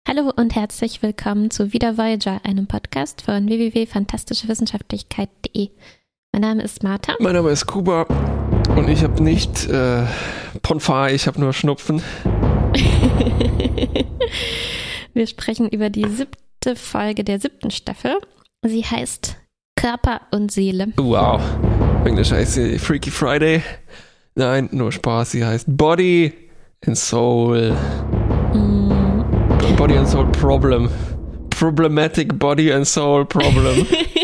Hallo und herzlich willkommen zu Wieder Voyager, einem Podcast von www.fantastischewissenschaftlichkeit.de. Mein Name ist Martha. Mein Name ist Kuba und ich habe nicht Ponfar, ich habe nur Schnupfen. Wir sprechen über die 7. Folge der 7. Staffel. Sie heißt Körper und Seele. Wow, Englisch heißt sie Freaky Friday. Nein, nur Spaß, sie heißt Body and Soul. Body and Soul Problem. Problematic Body and Soul Problem.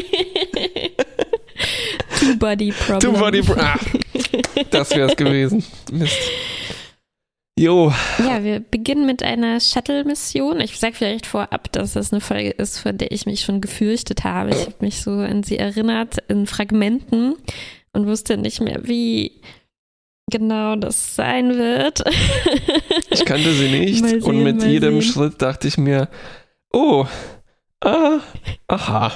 Two-Body Problem. Das wäre es gewesen. Mist. Jo. Ja, wir beginnen mit einer Shuttle-Mission. Ich sage vielleicht vorab, dass das eine Folge ist, vor der ich mich schon gefürchtet habe. Ich habe mich so an sie erinnert in Fragmenten und wusste nicht mehr, wie genau das sein wird. Ich kannte sie nicht und mit jedem Schritt dachte ich mir, aha.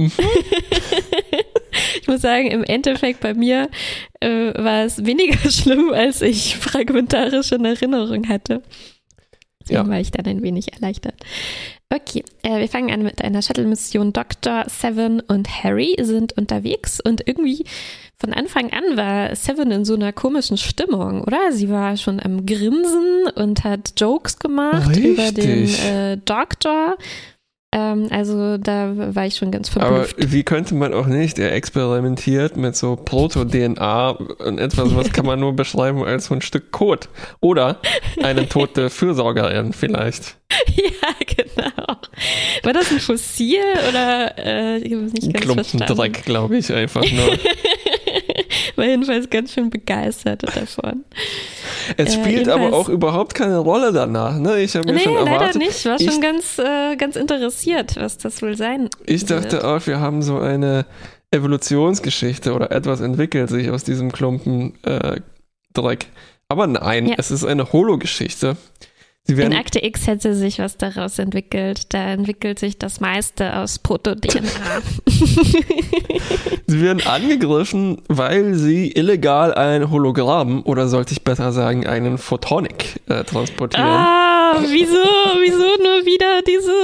Ich muss sagen, im Endeffekt bei mir war es weniger schlimm, als ich fragmentarisch in Erinnerung hatte. Deswegen war ich dann ein wenig erleichtert. Okay, wir fangen an mit einer Shuttle-Mission. Dr. Seven und Harry sind unterwegs und irgendwie von Anfang an war Seven in so einer komischen Stimmung, oder? Sie war schon am Grinsen und hat Jokes gemacht über den Doktor. Also da war ich schon ganz verblüfft. Aber wie könnte man auch nicht? Er experimentiert mit so Proto-DNA und etwas, was kann man nur beschreiben als so ein Stück Kot. Oder eine tote Fürsorgerin vielleicht. Ja, genau. War das ein Fossil oder ich habe es nicht ganz verstanden. Klumpendreck, glaube ich, einfach nur. War jedenfalls ganz schön begeistert davon. Es spielt aber auch überhaupt keine Rolle danach. Ne? Ich habe mir schon erwartet. Leider nicht. War schon ganz interessiert, was das wohl sein wird. Ich dachte auch, wir haben so eine Evolutionsgeschichte oder etwas entwickelt sich aus diesem Klumpendreck. Aber nein, es ist eine Holo-Geschichte. In Akte X hätte sich was daraus entwickelt. Da entwickelt sich das meiste aus Proto-DNA. Sie werden angegriffen, weil sie illegal ein Hologramm, oder sollte ich besser sagen, einen Photonic transportieren. Wieso nur wieder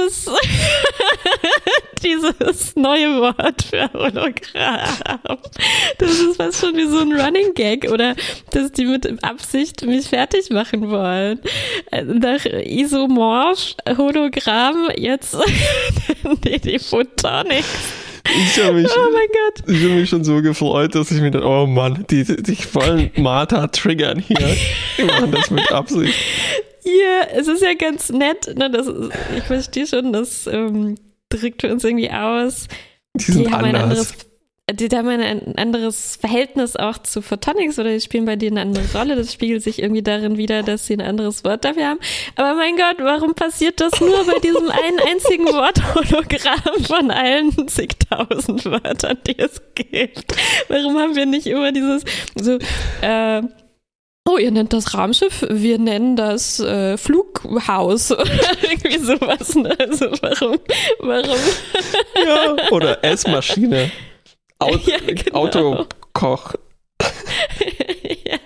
dieses neue Wort für Hologramm? Das ist fast schon wie so ein Running Gag oder dass die mit Absicht mich fertig machen wollen. Nach Isomorph, Hologramm, jetzt die Photonics. Ich habe mich schon so gefreut, dass ich mir dachte, oh Mann, die wollen Martha triggern hier. Die machen das mit Absicht. Ja, es ist ja ganz nett. Ne, ich verstehe schon, das drückt für uns irgendwie aus. Die haben ein anderes Verhältnis auch zu Photonics oder die spielen bei denen eine andere Rolle. Das spiegelt sich irgendwie darin wider, dass sie ein anderes Wort dafür haben. Aber mein Gott, warum passiert das nur bei diesem einen einzigen Wort Hologramm von allen zigtausend Wörtern, die es gibt? Warum haben wir nicht immer dieses so, ihr nennt das Raumschiff, wir nennen das Flughaus oder irgendwie sowas. Ne? Also warum? Ja, oder Essmaschine. Genau. Autokoch. Ja.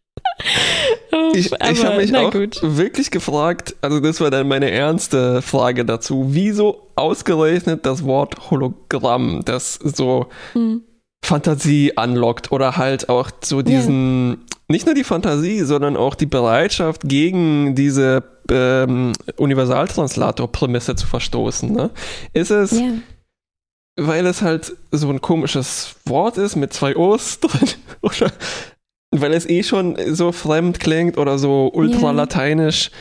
Ich habe mich auch wirklich gefragt, also das war dann meine ernste Frage dazu, wieso ausgerechnet das Wort Hologramm, das so Fantasie anlockt oder halt auch so diesen, nicht nur die Fantasie, sondern auch die Bereitschaft gegen diese Universaltranslator-Prämisse zu verstoßen. Ne? Ist es... Yeah. Weil es halt so ein komisches Wort ist mit 2 O's drin oder weil es schon so fremd klingt oder so ultralateinisch.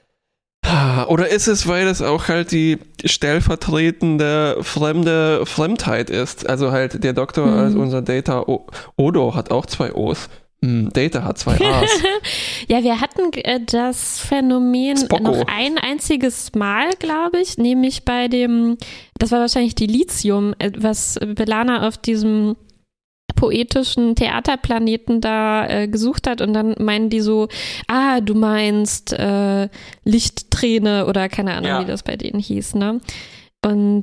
Oder ist es, weil es auch halt die stellvertretende fremde Fremdheit ist? Also halt der Doktor als unser Data Odo hat auch 2 O's. Data hat 2 A's. Ja, wir hatten das Phänomen noch ein einziges Mal, glaube ich, nämlich bei dem, das war wahrscheinlich Dilithium, was B'Elanna auf diesem poetischen Theaterplaneten da gesucht hat und dann meinen die so, du meinst Lichtträne oder keine Ahnung, wie das bei denen hieß, ne? Und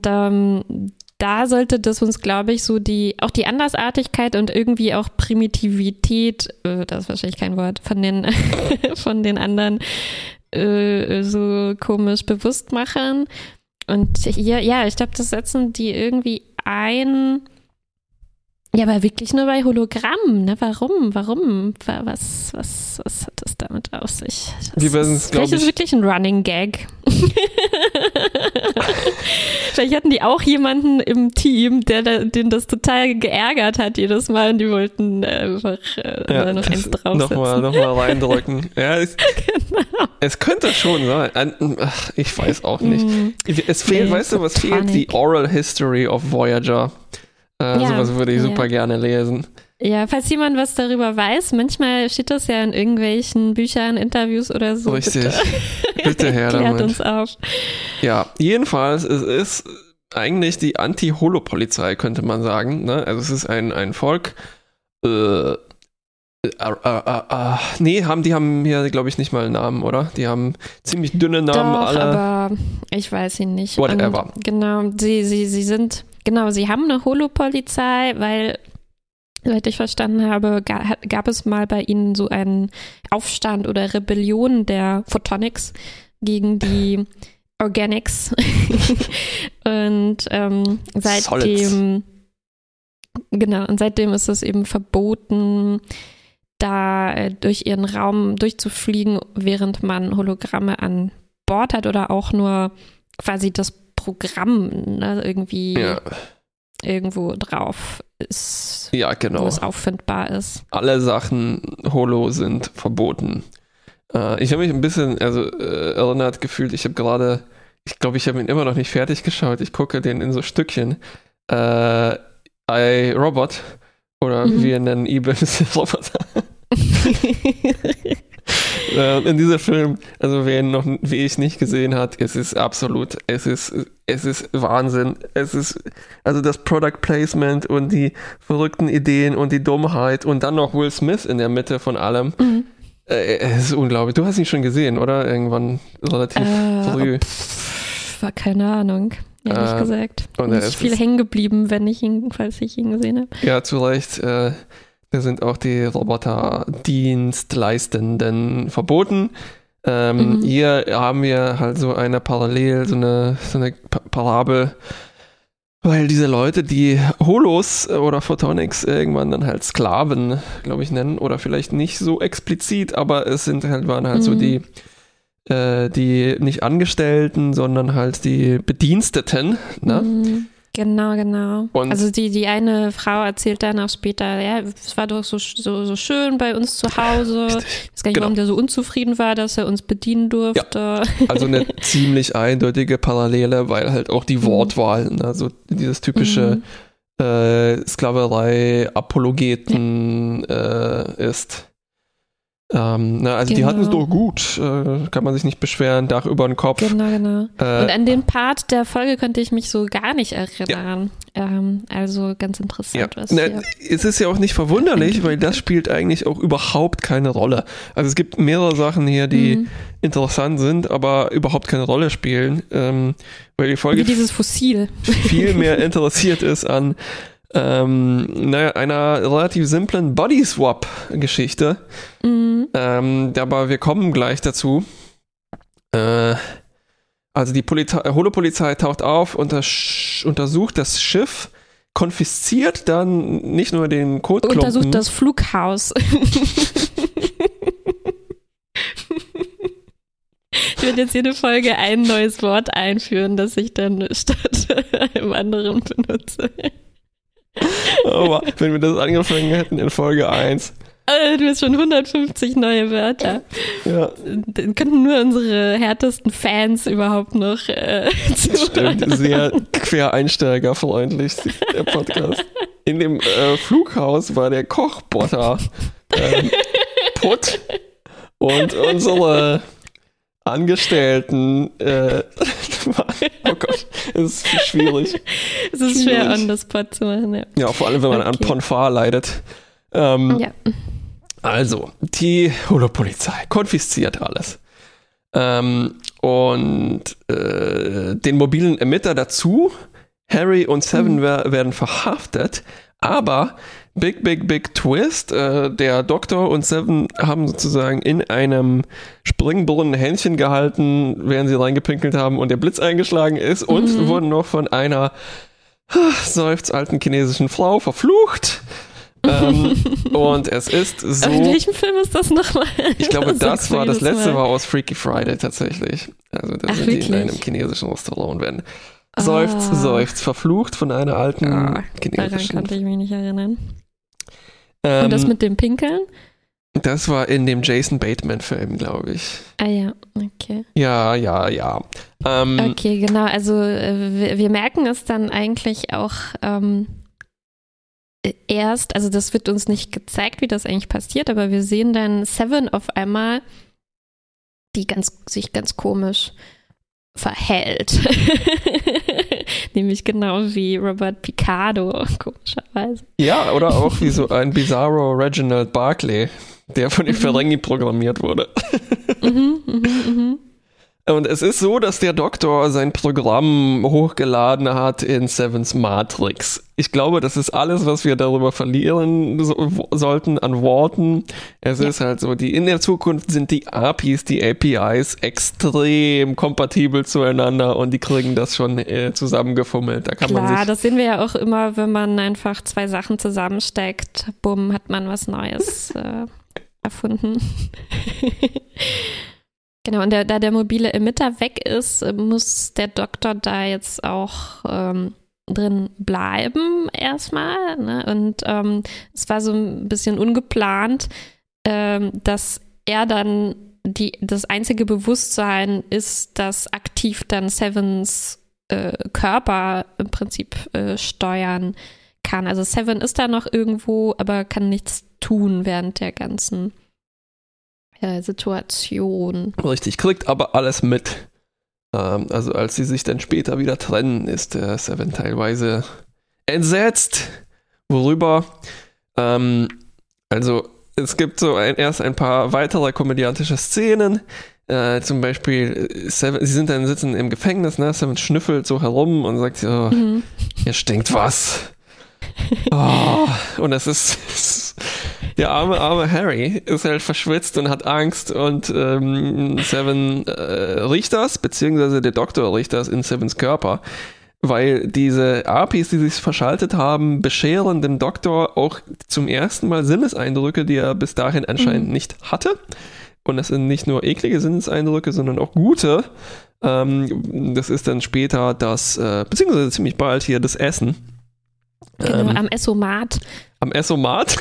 da sollte das uns, glaube ich, so auch die Andersartigkeit und irgendwie auch Primitivität, das ist wahrscheinlich kein Wort, von den anderen so komisch bewusst machen. Und hier, ja, ich glaube, das setzen die irgendwie ein. Ja, aber wirklich nur bei Hologrammen, ne? Warum? Was hat das damit auf sich? Vielleicht ist es wirklich ein Running Gag. Vielleicht hatten die auch jemanden im Team, den das total geärgert hat jedes Mal und die wollten einfach noch eins draufsetzen. Nochmal reindrücken. Ja, genau. Es könnte schon sein. Ich weiß auch nicht. Es fehlt, weißt du, was fehlt? Die Oral History of Voyager. Sowas würde ich super gerne lesen. Ja, falls jemand was darüber weiß, manchmal steht das ja in irgendwelchen Büchern, Interviews oder so. Richtig. Bitte her damit. Klärt uns auf. Ja, jedenfalls, es ist eigentlich die Anti-Holo-Polizei, könnte man sagen. Ne? Also es ist ein Volk. Die haben hier, glaube ich, nicht mal einen Namen, oder? Die haben ziemlich dünne Namen. Doch, alle. Aber ich weiß ihn nicht. Whatever. Und genau, sie haben eine Holo-Polizei, weil, soweit ich verstanden habe, gab es mal bei ihnen so einen Aufstand oder Rebellion der Photonics gegen die Organics. Und seitdem ist es eben verboten, da durch ihren Raum durchzufliegen, während man Hologramme an Bord hat oder auch nur quasi das Programm, ne, irgendwie irgendwo drauf ist, ja, genau, wo es auffindbar ist. Alle Sachen Holo sind verboten. Ich habe mich ein bisschen erinnert gefühlt, ich glaube, ich habe ihn immer noch nicht fertig geschaut. Ich gucke den in so Stückchen. iRobot oder wir nennen Ibis Roboter. In dieser Film, also wer ihn noch wie ich nicht gesehen hat, es ist Wahnsinn. Es ist also das Product Placement und die verrückten Ideen und die Dummheit und dann noch Will Smith in der Mitte von allem. Es ist unglaublich. Du hast ihn schon gesehen, oder? Irgendwann relativ früh. War keine Ahnung, ehrlich gesagt. Und ist viel hängen geblieben, falls ich ihn gesehen habe. Ja, zu Recht. Da sind auch die Roboterdienstleistenden verboten. Hier haben wir halt so eine Parabel, weil diese Leute, die Holos oder Photonics irgendwann dann halt Sklaven, glaube ich, nennen, oder vielleicht nicht so explizit, aber waren halt so die nicht Angestellten, sondern halt die Bediensteten, ne? Genau. Und also die eine Frau erzählt dann auch später, ja, es war doch so schön bei uns zu Hause. Ich weiß gar nicht, warum der so unzufrieden war, dass er uns bedienen durfte. Ja, also eine ziemlich eindeutige Parallele, weil halt auch die Wortwahl, also dieses typische Sklaverei-Apologeten ist. Die hatten es doch gut, kann man sich nicht beschweren, Dach über den Kopf. Genau. Und an den Part der Folge könnte ich mich so gar nicht erinnern. Ja. Also ganz interessant. Ja. Es ist ja auch nicht verwunderlich, weil das spielt eigentlich auch überhaupt keine Rolle. Also es gibt mehrere Sachen hier, die interessant sind, aber überhaupt keine Rolle spielen, weil die Folge wie dieses Fossil viel mehr interessiert ist an einer relativ simplen Body-Swap-Geschichte. Aber wir kommen gleich dazu. Also die Holo-Polizei taucht auf, untersucht das Schiff, konfisziert dann nicht nur den Kotklumpen. Untersucht das Flughaus. Ich werde jetzt jede Folge ein neues Wort einführen, das ich dann statt einem anderen benutze. Aber wenn wir das angefangen hätten in Folge 1. Du hast schon 150 neue Wörter. Ja. Dann könnten nur unsere härtesten Fans überhaupt noch zuhören. Stimmt, sehr quereinsteigerfreundlich, der Podcast. In dem Flughaus war der Kochbotter putt und unsere Angestellten oh Gott, es ist schwierig. Es ist schwer on the spot zu machen, ja. Ja, vor allem, wenn man an Ponfar leidet. Ja. Also, die Holo-Polizei konfisziert alles. Und den mobilen Emitter dazu. Harry und Seven werden verhaftet, aber Big Twist. Der Doktor und Seven haben sozusagen in einem Springbrunnen Händchen gehalten, während sie reingepinkelt haben und der Blitz eingeschlagen ist und wurden noch von einer seufzt alten chinesischen Frau verflucht. Und es ist so... In welchem Film ist das nochmal? Ich glaube, das letzte war aus Freaky Friday tatsächlich. Also da sind die in einem chinesischen Restaurant und werden seufzt verflucht von einer alten chinesischen... Daran konnte ich mich nicht erinnern. Und das mit dem Pinkeln? Das war in dem Jason Bateman-Film, glaube ich. Ah ja, okay. Ja. Okay, genau. Also wir merken es dann eigentlich auch erst, also das wird uns nicht gezeigt, wie das eigentlich passiert, aber wir sehen dann Seven auf einmal, die sich ganz komisch verhält. Nämlich genau wie Robert Picardo, komischerweise. Ja, oder auch wie so ein bizarro Reginald Barclay, der von den Ferengi programmiert wurde. Und es ist so, dass der Doktor sein Programm hochgeladen hat in Sevens Matrix. Ich glaube, das ist alles, was wir darüber verlieren sollten an Worten. Es ist halt so, in der Zukunft sind die APIs extrem kompatibel zueinander und die kriegen das schon zusammengefummelt. Da kann man sich das sehen wir ja auch immer, wenn man einfach zwei Sachen zusammensteckt. Bumm, hat man was Neues erfunden. Genau, und da der mobile Emitter weg ist, muss der Doktor da jetzt auch drin bleiben erstmal. Ne? Und es war so ein bisschen ungeplant, dass er dann das einzige Bewusstsein ist, das aktiv dann Sevens Körper im Prinzip steuern kann. Also Seven ist da noch irgendwo, aber kann nichts tun während der ganzen Situation. Richtig, kriegt aber alles mit. Also als sie sich dann später wieder trennen, ist der Seven teilweise entsetzt. Worüber? Also es gibt so erst ein paar weitere komödiantische Szenen. Zum Beispiel, Seven, sie sind dann sitzen im Gefängnis, ne? Seven schnüffelt so herum und sagt, hier stinkt was. Und es ist der arme Harry ist halt verschwitzt und hat Angst und Seven riecht das, beziehungsweise der Doktor riecht das in Sevens Körper, weil diese APIs, die sich verschaltet haben, bescheren dem Doktor auch zum ersten Mal Sinneseindrücke, die er bis dahin anscheinend nicht hatte. Und das sind nicht nur eklige Sinneseindrücke, sondern auch gute. Das ist dann später beziehungsweise ziemlich bald hier das Essen. Genau, am Essomat. Am Essomat?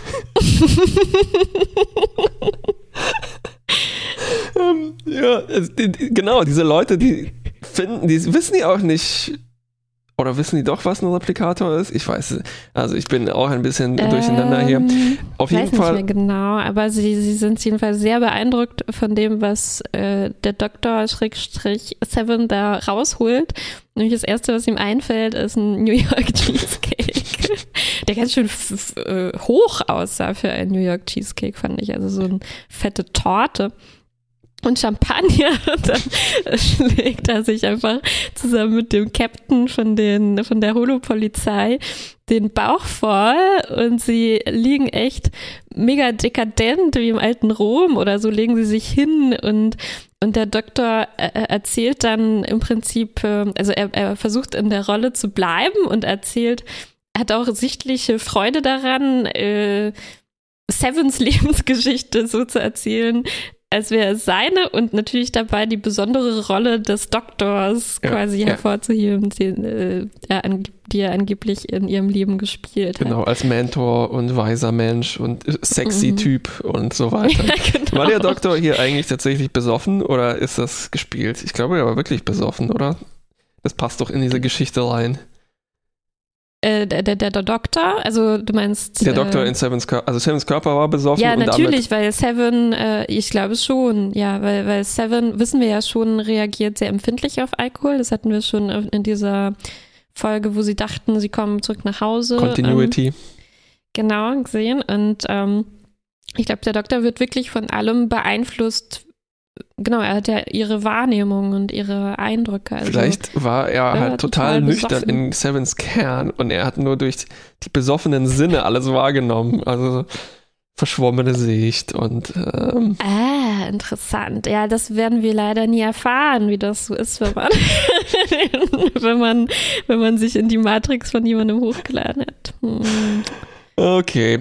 Ja, genau, diese Leute, die wissen die auch nicht, oder wissen die doch, was ein Replikator ist? Ich weiß, also ich bin auch ein bisschen durcheinander hier. Auf jeden Fall. Ich weiß nicht mehr genau, aber sie sind jedenfalls sehr beeindruckt von dem, was der Doktor Seven da rausholt. Nämlich das Erste, was ihm einfällt, ist ein New York Cheesecake. Der ganz schön hoch aussah für einen New York Cheesecake, fand ich. Also so eine fette Torte. Und Champagner, dann schlägt er sich einfach zusammen mit dem Captain von der Holo-Polizei den Bauch voll und sie liegen echt mega dekadent wie im alten Rom oder so, legen sie sich hin und der Doktor erzählt dann im Prinzip, also er versucht in der Rolle zu bleiben und erzählt, er hat auch sichtliche Freude daran, Sevens Lebensgeschichte so zu erzählen, als wäre es seine und natürlich dabei die besondere Rolle des Doktors quasi hervorzuheben, die er angeblich in ihrem Leben gespielt hat. Genau, als Mentor und weiser Mensch und sexy Typ und so weiter. Ja, genau. War der Doktor hier eigentlich tatsächlich besoffen oder ist das gespielt? Ich glaube, er war wirklich besoffen, oder? Das passt doch in diese Geschichte rein. Der Doktor, also du meinst... Der Doktor in Sevens Körper, also Sevens Körper war besoffen. Ja, und natürlich, weil Seven, ich glaube schon, ja, weil Seven, wissen wir ja schon, reagiert sehr empfindlich auf Alkohol. Das hatten wir schon in dieser Folge, wo sie dachten, sie kommen zurück nach Hause. Continuity. Genau, gesehen. Und ich glaube, der Doktor wird wirklich von allem beeinflusst, genau, er hat ja ihre Wahrnehmung und ihre Eindrücke. Also, vielleicht war er halt total nüchtern in Sevens Kern und er hat nur durch die besoffenen Sinne alles wahrgenommen. Also verschwommene Sicht und interessant. Ja, das werden wir leider nie erfahren, wie das so ist, wenn man sich in die Matrix von jemandem hochgeladen hat. Okay,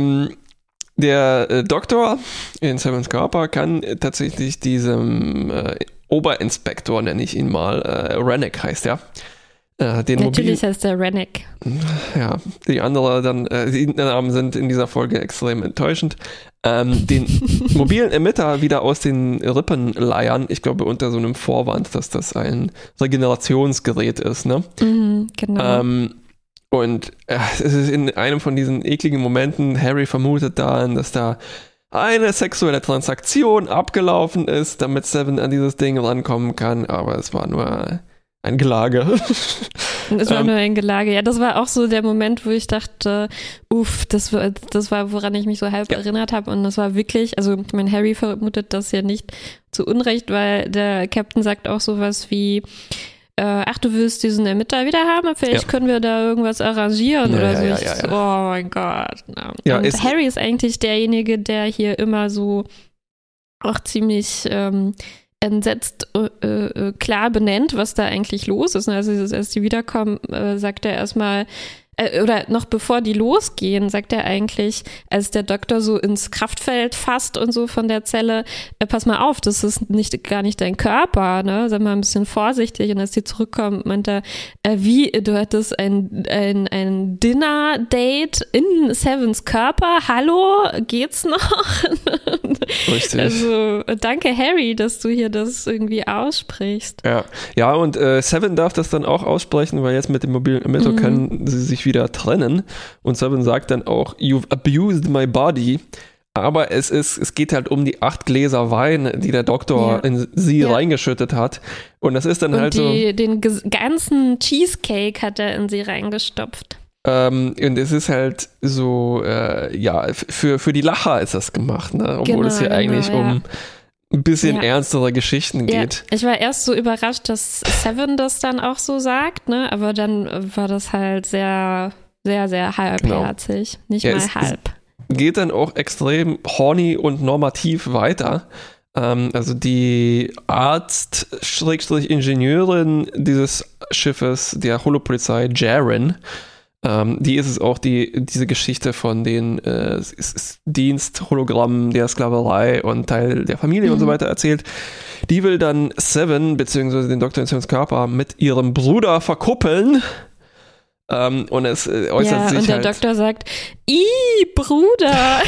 der Doktor in Sevens Körper kann tatsächlich diesem Oberinspektor, nenne ich ihn mal, Rennick heißt er. Natürlich heißt er Rennick. Ja, die Namen sind in dieser Folge extrem enttäuschend. Den mobilen Emitter wieder aus den Rippen leiern, ich glaube unter so einem Vorwand, dass das ein Regenerationsgerät ist, ne? Genau. Und es ist in einem von diesen ekligen Momenten, Harry vermutet dann, dass da eine sexuelle Transaktion abgelaufen ist, damit Seven an dieses Ding rankommen kann, aber es war nur ein Gelage. Es war nur ein Gelage. Ja, das war auch so der Moment, wo ich dachte, das war, woran ich mich so halb erinnert habe. Und das war wirklich, also ich meine, Harry vermutet das ja nicht zu Unrecht, weil der Captain sagt auch sowas wie, du willst diesen Emitter wieder haben? Vielleicht können wir da irgendwas arrangieren oder so. Oh mein Gott. Ja, und Harry ist eigentlich derjenige, der hier immer so auch ziemlich entsetzt klar benennt, was da eigentlich los ist. Also als die wiederkommen, sagt er erstmal, oder noch bevor die losgehen, sagt er eigentlich, als der Doktor so ins Kraftfeld fasst und so von der Zelle, pass mal auf, das ist gar nicht dein Körper, ne? Sei mal ein bisschen vorsichtig. Und als die zurückkommen, meint er, du hattest ein Dinner-Date in Sevens Körper? Hallo, geht's noch? Richtig. Also danke Harry, dass du hier das irgendwie aussprichst. Ja, und Seven darf das dann auch aussprechen, weil jetzt mit dem mobilen Emitter können sie sich wieder trennen. Und Seven sagt dann auch, you've abused my body. Aber es geht halt um die 8 Gläser Wein, die der Doktor in sie reingeschüttet hat. Und das ist dann und halt den ganzen Cheesecake hat er in sie reingestopft. Und es ist halt so, für die Lacher ist das gemacht, ne? Obwohl es hier eigentlich um ein bisschen ernstere Geschichten geht. Ich war erst so überrascht, dass Seven das dann auch so sagt, ne? Aber dann war das halt sehr, sehr, sehr halbherzig. Nicht mal halb. Geht dann auch extrem horny und normativ weiter. Also die Arzt-Ingenieurin dieses Schiffes, der Holopolizei, Jaren, die ist es auch, die diese Geschichte von den Diensthologrammen der Sklaverei und Teil der Familie und so weiter erzählt. Die will dann Seven, beziehungsweise den Doktor in Sevens Körper, mit ihrem Bruder verkuppeln. Und es äußert sich und der halt, Doktor sagt, Bruder!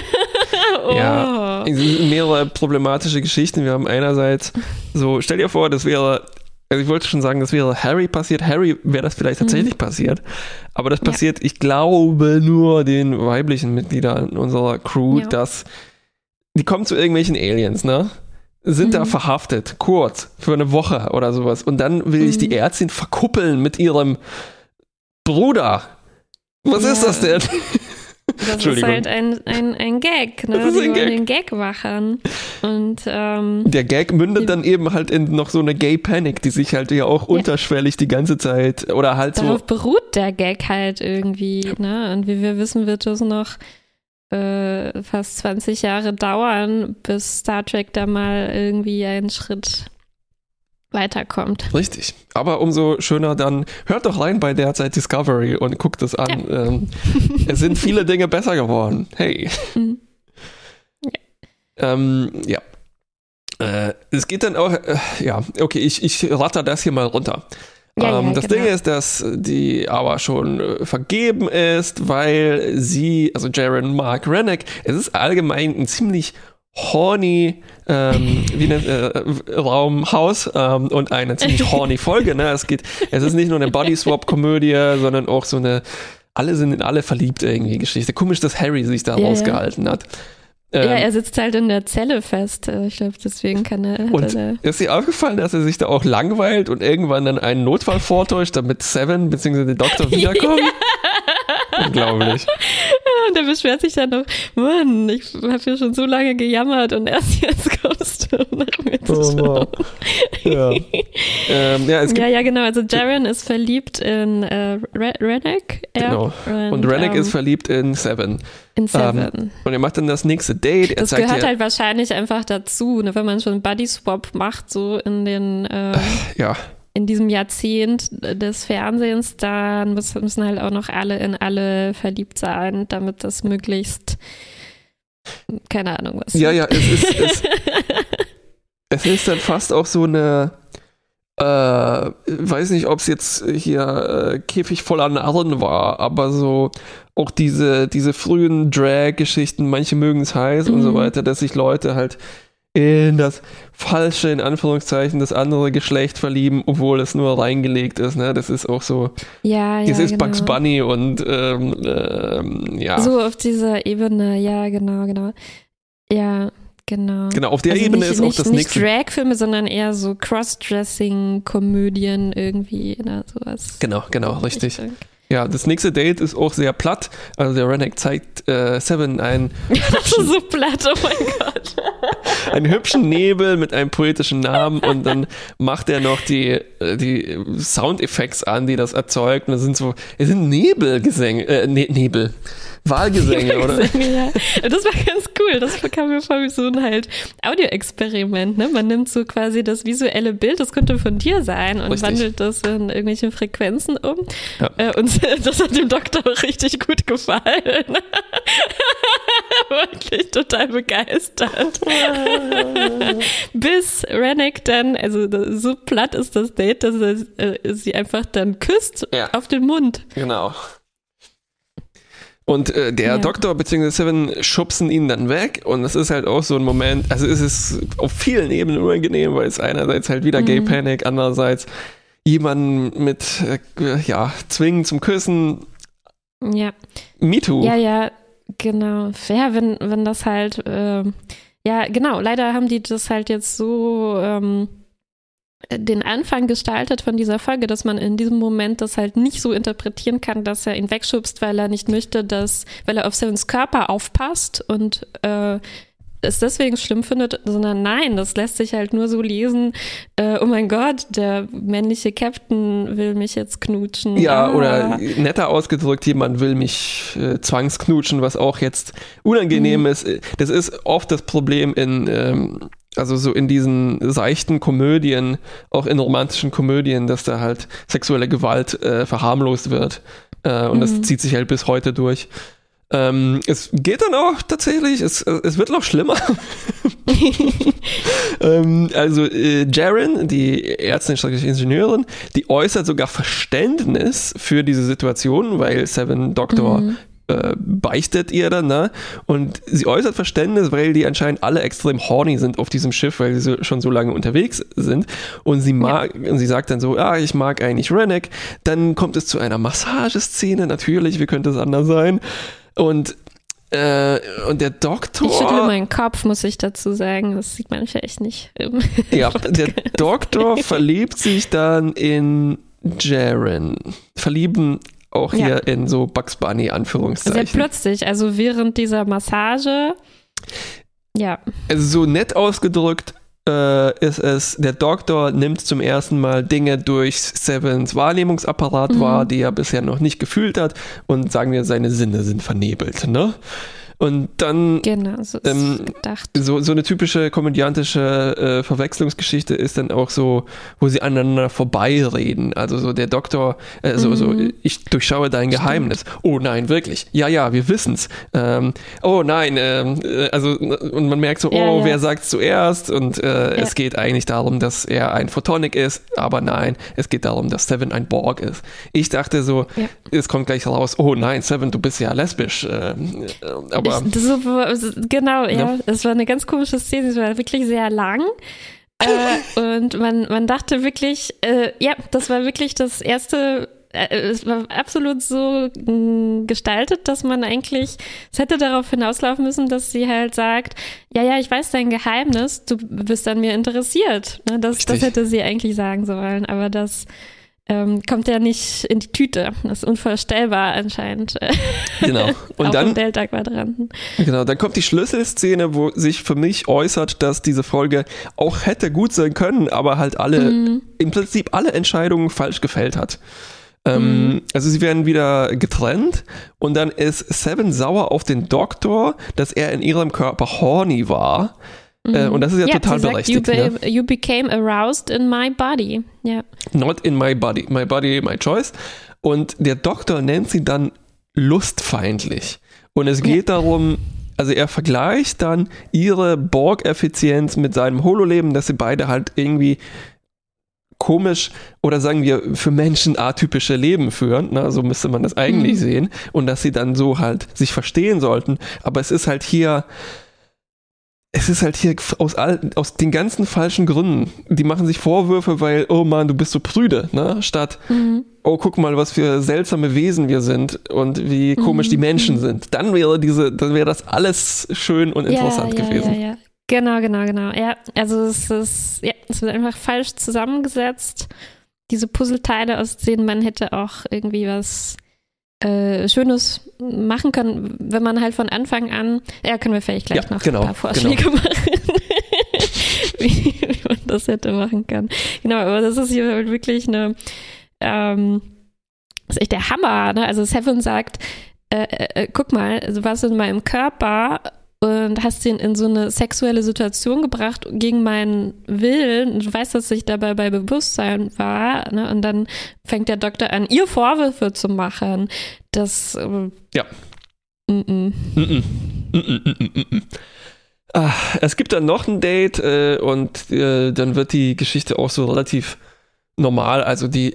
Ja, es sind mehrere problematische Geschichten. Wir haben einerseits so, stell dir vor, das wäre, also ich wollte schon sagen, das wäre Harry passiert. Harry wäre das vielleicht tatsächlich passiert. Aber das passiert, ich glaube, nur den weiblichen Mitgliedern unserer Crew, dass die kommen zu irgendwelchen Aliens, ne? Sind da verhaftet, kurz, für eine Woche oder sowas. Und dann will ich die Ärztin verkuppeln mit ihrem Bruder. Was ist das denn? Das ist halt ein Gag, ne? Das ist ein Gag. Den Gag machen. Und der Gag mündet dann eben halt in noch so eine Gay Panic, die sich halt ja auch unterschwellig die ganze Zeit oder halt darauf so. beruht der Gag halt irgendwie, ne? Und wie wir wissen, wird es noch fast 20 Jahre dauern, bis Star Trek da mal irgendwie einen Schritt weiterkommt. Richtig. Aber umso schöner dann, hört doch rein bei Derzeit Discovery und guckt es an. Ja. Es sind viele Dinge besser geworden. Hey. Es geht dann auch, okay, ich ratter das hier mal runter. Das Ding ist, dass die aber schon vergeben ist, weil sie, also Jaren mag Rennick, es ist allgemein ein ziemlich horny Raumhaus und eine ziemlich horny Folge. Ne? Es ist nicht nur eine Body-Swap-Komödie, sondern auch so eine alle sind in alle verliebt irgendwie Geschichte. Komisch, dass Harry sich da rausgehalten hat. Er sitzt halt in der Zelle fest. Ich glaube, deswegen kann er... Und ist dir aufgefallen, dass er sich da auch langweilt und irgendwann dann einen Notfall vortäuscht, damit Seven bzw. der Doktor wiederkommen? Unglaublich. und der beschwert sich dann noch, Mann, ich habe ja schon so lange gejammert und erst jetzt kommst du nach mir zu schauen. Ja, genau, also Jaren ist verliebt in Rennek. Genau, und Rennek ist verliebt in Seven. Und er macht dann das nächste Date. Das gehört halt wahrscheinlich einfach dazu, ne, wenn man schon Buddy Swap macht, so in den in diesem Jahrzehnt des Fernsehens, dann müssen halt auch noch alle in alle verliebt sein, damit das möglichst, keine Ahnung was. Ja, es ist dann fast auch so eine, weiß nicht, ob es jetzt hier Käfig voller Narren war, aber so auch diese frühen Drag-Geschichten, manche mögen es heiß und so weiter, dass sich Leute halt in das falsche, in Anführungszeichen, das andere Geschlecht verlieben, obwohl es nur reingelegt ist, ne? Das ist auch so, das ist genau. Bugs Bunny und so auf dieser Ebene, ja, genau. Ja, genau. Genau, auf der Ebene ist auch das nächste. Nicht Drag-Filme, sondern eher so Cross-Dressing-Komödien irgendwie oder sowas. Genau, richtig. Ja, das nächste Date ist auch sehr platt. Also der Rennek zeigt Seven einen so platt, oh mein Gott. einen hübschen Nebel mit einem poetischen Namen und dann macht er noch die Soundeffekte an, die das erzeugt. Und es sind Nebelgesänge, Nebel. Wahlgesänge, oder? Ja. Das war ganz cool. Das kam mir vor wie so ein halt Audioexperiment. Ne? Man nimmt so quasi das visuelle Bild, das könnte von dir sein, und wandelt das in irgendwelche Frequenzen um. Ja. Und das hat dem Doktor auch richtig gut gefallen. Wirklich total begeistert. Bis Rennek dann, also so platt ist das Date, dass er sie einfach dann küsst auf den Mund. Genau. Und der Doktor bzw. Seven schubsen ihn dann weg, und das ist halt auch so ein Moment, also es ist auf vielen Ebenen unangenehm, weil es einerseits halt wieder Gay Panic, andererseits jemanden mit zwingen zum Küssen. Ja. Me too. Ja, genau. Ja, wenn das halt, genau, leider haben die das halt jetzt so den Anfang gestaltet von dieser Folge, dass man in diesem Moment das halt nicht so interpretieren kann, dass er ihn wegschubst, weil er nicht möchte, weil er auf Sevens Körper aufpasst und es deswegen schlimm findet, sondern nein, das lässt sich halt nur so lesen, oh mein Gott, der männliche Captain will mich jetzt knutschen. Ja, oder netter ausgedrückt, jemand will mich zwangsknutschen, was auch jetzt unangenehm ist. Das ist oft das Problem also so in diesen seichten Komödien, auch in romantischen Komödien, dass da halt sexuelle Gewalt verharmlost wird. Und das zieht sich halt bis heute durch. Es geht dann auch tatsächlich, es wird noch schlimmer. Also Jaren, die Ärztin/Ingenieurin, die äußert sogar Verständnis für diese Situation, weil Seven Doktor beichtet ihr dann, ne? Und sie äußert Verständnis, weil die anscheinend alle extrem horny sind auf diesem Schiff, weil sie schon so lange unterwegs sind. Und sie sagt dann so, ich mag eigentlich Rennek. Dann kommt es zu einer Massageszene, natürlich, wie könnte es anders sein? Und der Doktor... Ich schüttle meinen Kopf, muss ich dazu sagen. Das sieht man vielleicht nicht. Ja, der Doktor verliebt sich dann in Jaren. Verlieben auch hier in so Bugs Bunny, Anführungszeichen. Sehr plötzlich, also während dieser Massage, ja. Also so nett ausgedrückt ist es, der Doktor nimmt zum ersten Mal Dinge durch Sevens Wahrnehmungsapparat wahr, die er bisher noch nicht gefühlt hat, und sagen wir, seine Sinne sind vernebelt, ne? Und dann so ist gedacht. So eine typische komödiantische Verwechslungsgeschichte ist dann auch so, wo sie aneinander vorbeireden. Also so der Doktor, ich durchschaue dein Geheimnis. Oh nein, wirklich? Ja, wir wissen's. Oh nein, und man merkt so, wer sagt's zuerst? Und es geht eigentlich darum, dass er ein Photonic ist, aber nein, es geht darum, dass Seven ein Borg ist. Ich dachte so, es kommt gleich raus, oh nein, Seven, du bist ja lesbisch. Aber genau, das war eine ganz komische Szene, sie war wirklich sehr lang und man dachte wirklich, das war wirklich das erste, es war absolut so gestaltet, dass man eigentlich, es hätte darauf hinauslaufen müssen, dass sie halt sagt, ja, ich weiß dein Geheimnis, du bist an mir interessiert. Ne? Das hätte sie eigentlich sagen sollen, aber das kommt er nicht in die Tüte. Das ist unvorstellbar anscheinend. Genau. Und auch dann im Delta-Quadranten. Genau, dann kommt die Schlüsselszene, wo sich für mich äußert, dass diese Folge auch hätte gut sein können, aber halt im Prinzip alle Entscheidungen falsch gefällt hat. Also sie werden wieder getrennt und dann ist Seven sauer auf den Doktor, dass er in ihrem Körper horny war. Und das ist ja total berechtigt. Sagt, you became aroused in my body. Yeah. Not in my body. My body, my choice. Und der Doktor nennt sie dann lustfeindlich. Und es geht darum, also er vergleicht dann ihre Borg-Effizienz mit seinem Hololeben, dass sie beide halt irgendwie komisch oder sagen wir für Menschen atypische Leben führen, na, so müsste man das eigentlich sehen, und dass sie dann so halt sich verstehen sollten. Aber es ist halt hier aus den ganzen falschen Gründen. Die machen sich Vorwürfe, weil, oh Mann, du bist so prüde, ne? Statt, oh, guck mal, was für seltsame Wesen wir sind und wie komisch die Menschen sind. Dann wäre das alles schön und interessant gewesen. Ja. Genau. Ja, also es wird einfach falsch zusammengesetzt. Diese Puzzleteile, aus denen man hätte auch irgendwie was Schönes machen können, wenn man halt von Anfang an, können wir vielleicht gleich noch ein paar Vorschläge machen, wie man das hätte machen können. Genau, aber das ist hier halt wirklich das ist echt der Hammer, ne? Also Seven sagt, guck mal, du warst in meinem Körper und hast ihn in so eine sexuelle Situation gebracht gegen meinen Willen. Du weißt, dass ich dabei bei Bewusstsein war. Ne? Und dann fängt der Doktor an, ihr Vorwürfe zu machen. Das Es gibt dann noch ein Date und dann wird die Geschichte auch so relativ normal, also die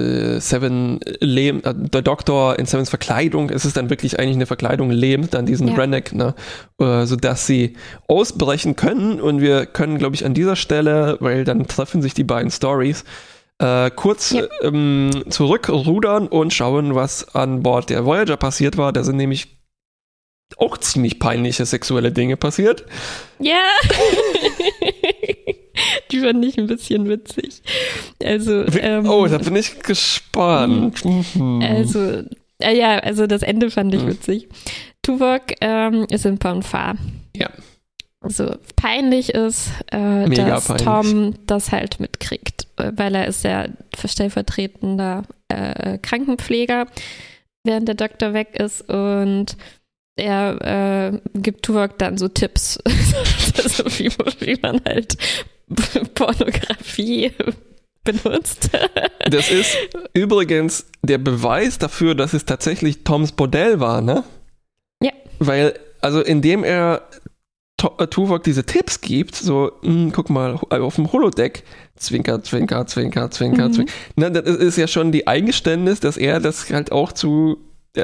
der Doktor in Sevens Verkleidung, es ist dann wirklich eigentlich eine Verkleidung, lähmt dann diesen Rennek, ne, sodass sie ausbrechen können, und wir können, glaube ich, an dieser Stelle, weil dann treffen sich die beiden Stories, kurz zurückrudern und schauen, was an Bord der Voyager passiert war. Da sind nämlich auch ziemlich peinliche sexuelle Dinge passiert. Ja. Die fand ich ein bisschen witzig. Also, da bin ich gespannt. Also das Ende fand ich witzig. Tuvok ist in Ponfar. Ja. Also peinlich ist, dass peinlich. Tom das halt mitkriegt, weil er ist ja stellvertretender Krankenpfleger, während der Doktor weg ist, und er gibt Tuvok dann so Tipps, also wie man halt Pornografie benutzt. Das ist übrigens der Beweis dafür, dass es tatsächlich Toms Bordell war, ne? Ja. Weil, also indem er Tuvok diese Tipps gibt, so, guck mal, auf dem Holodeck, Zwinker, Zwinker, Zwinker, Zwinker, Zwinker. Na, das ist ja schon die Eingeständnis, dass er das halt auch für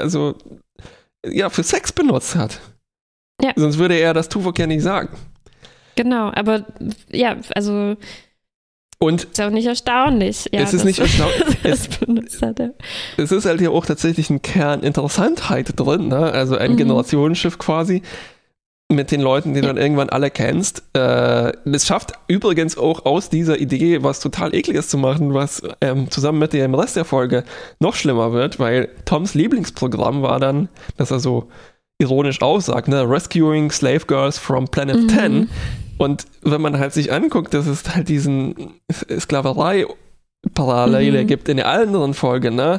Sex benutzt hat. Ja. Sonst würde er das Tuvok ja nicht sagen. Genau, aber ja, also und ist auch nicht erstaunlich. Ja, es ist nicht erstaunlich. Es ist halt hier auch tatsächlich ein Kern Interessantheit drin, ne? Also ein Generationenschiff quasi mit den Leuten, die du dann irgendwann alle kennst. Es schafft übrigens auch aus dieser Idee was total Ekliges zu machen, was zusammen mit dem Rest der Folge noch schlimmer wird, weil Toms Lieblingsprogramm war dann, dass er so ironisch aussagt, ne? Rescuing Slave Girls from Planet 10. Und wenn man halt sich anguckt, dass es halt diesen Sklaverei-Parallele gibt in der anderen Folge, ne?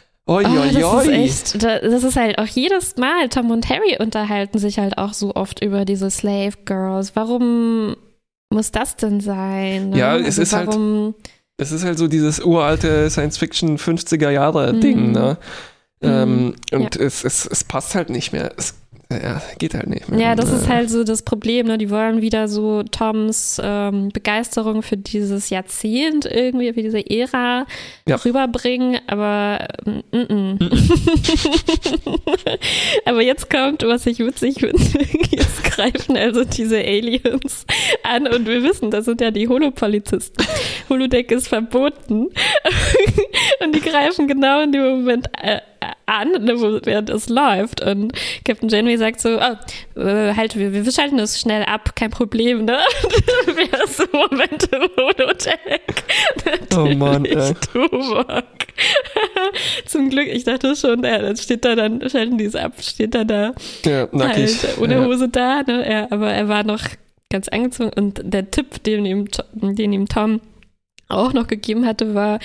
Das ist halt auch jedes Mal, Tom und Harry unterhalten sich halt auch so oft über diese Slave Girls. Warum muss das denn sein? Ne? Ja, es ist halt so dieses uralte Science-Fiction 50er-Jahre-Ding, ne? Es passt halt nicht mehr. Es geht halt nicht mehr. Ja, das ist halt so das Problem, ne? Die wollen wieder so Toms Begeisterung für dieses Jahrzehnt irgendwie, für diese Ära rüberbringen, aber aber jetzt kommt, was ich witzig finde, jetzt greifen also diese Aliens an, und wir wissen, das sind ja die Holopolizisten. Holodeck ist verboten und die greifen genau in dem Moment an, während es läuft, und Captain Janeway sagt so, wir schalten das schnell ab, kein Problem, ne? Wäre es im Moment im Holodeck. Oh Mann, Tuvok. zum Glück, ich dachte schon, dann steht da, dann schalten die es ab, steht da ja, nackig. Halt ohne Hose da, ne? Ja, aber er war noch ganz angezogen und der Tipp, den ihm Tom auch noch gegeben hatte, war,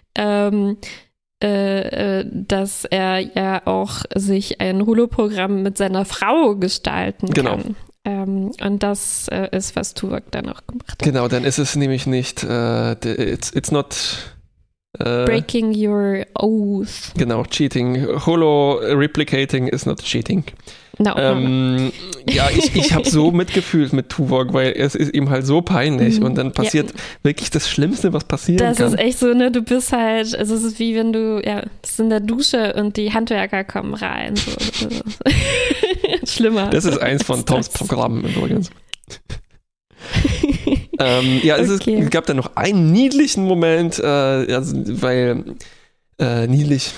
dass er ja auch sich ein Holoprogramm mit seiner Frau gestalten kann. Und das ist, was Tuvok dann auch gemacht hat. Genau, dann ist es nämlich nicht it's not breaking your oath. Genau, cheating. Holo-replicating is not cheating. No. Ja, ich habe so mitgefühlt mit Tuvok, weil es ist ihm halt so peinlich und dann passiert wirklich das Schlimmste, was passieren kann. Das ist echt so, ne, du bist halt, also es ist wie wenn du, bist in der Dusche und die Handwerker kommen rein. So. Schlimmer. Das ist eins von Toms Programmen übrigens. Es gab dann noch einen niedlichen Moment, weil niedlich,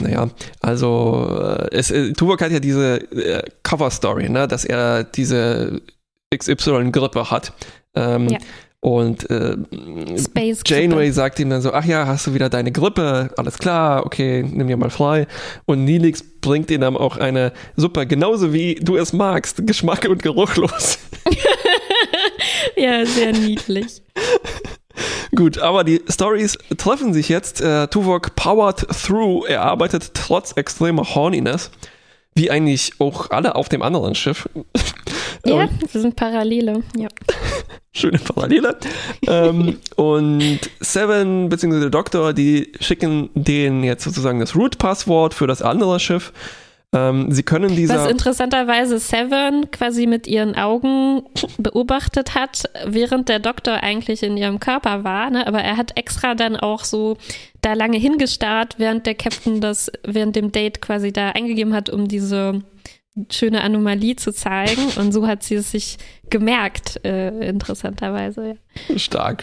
Tuvok hat ja diese Cover-Story, ne, dass er diese XY-Grippe hat. Und Janeway sagt ihm dann so, ach ja, hast du wieder deine Grippe? Alles klar, okay, nimm dir mal frei. Und Neelix bringt ihm dann auch eine Suppe, genauso wie du es magst, Geschmack und geruchlos. Ja, sehr niedlich. Gut, aber die Storys treffen sich jetzt. Tuvok powered through. Er arbeitet trotz extremer Horniness. Wie eigentlich auch alle auf dem anderen Schiff. Ja, wir sind Parallele. Ja. Schöne Parallele. Und Seven bzw. der Doktor, die schicken denen jetzt sozusagen das Root-Passwort für das andere Schiff. Sie können was interessanterweise Seven quasi mit ihren Augen beobachtet hat, während der Doktor eigentlich in ihrem Körper war, ne? Aber er hat extra dann auch so da lange hingestarrt, während der Captain das während dem Date quasi da eingegeben hat, um diese schöne Anomalie zu zeigen. Und so hat sie es sich gemerkt, interessanterweise. Ja. Stark.